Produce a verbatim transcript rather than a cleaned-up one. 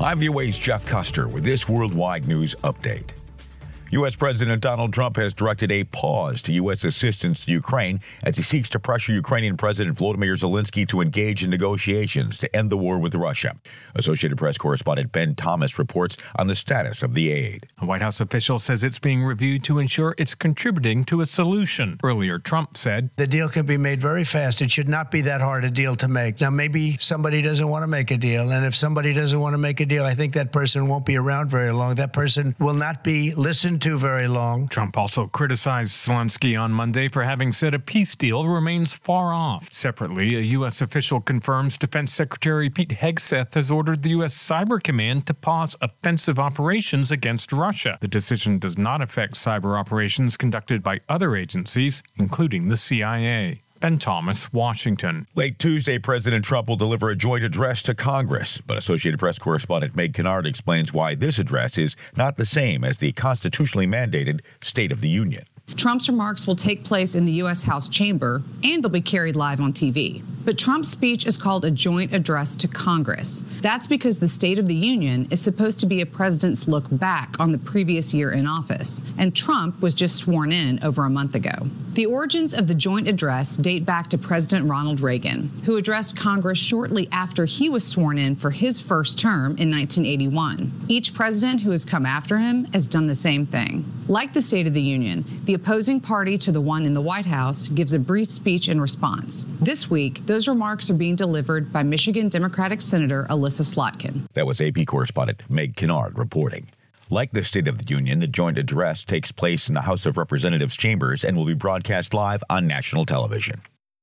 I'm V O A's Jeff Custer with this Worldwide News Update. U S. President Donald Trump has directed a pause to U S assistance to Ukraine as he seeks to pressure Ukrainian President Volodymyr Zelensky to engage in negotiations to end the war with Russia. Associated Press correspondent Ben Thomas reports on the status of the aid. A White House official says it's being reviewed to ensure it's contributing to a solution. Earlier, Trump said, "The deal can be made very fast. It should not be that hard a deal to make." Now, maybe somebody doesn't want to make a deal, and if somebody doesn't want to make a deal, I think that person won't be around very long. That person will not be listened to very long. Trump also criticized Zelensky on Monday for having said a peace deal remains far off. Separately, a U S official confirms Defense Secretary Pete Hegseth has ordered the U S Cyber Command to pause offensive operations against Russia. The decision does not affect cyber operations conducted by other agencies, including the C I A. Ben Thomas, Washington. Late Tuesday, President Trump will deliver a joint address to Congress, but Associated Press correspondent Meg Kennard explains why this address is not the same as the constitutionally mandated State of the Union. Trump's remarks will take place in the U S. House chamber, and they'll be carried live on T V. But Trump's speech is called a joint address to Congress. That's because the State of the Union is supposed to be a president's look back on the previous year in office, and Trump was just sworn in over a month ago. The origins of the joint address date back to President Ronald Reagan, who addressed Congress shortly after he was sworn in for his first term in nineteen eighty-one. Each president who has come after him has done the same thing. Like the State of the Union, the opposing party to the one in the White House gives a brief speech in response. This week, those remarks are being delivered by Michigan Democratic Senator Elissa Slotkin. That was A P correspondent Meg Kennard reporting. Like the State of the Union, the joint address takes place in the House of Representatives chambers and will be broadcast live on national television.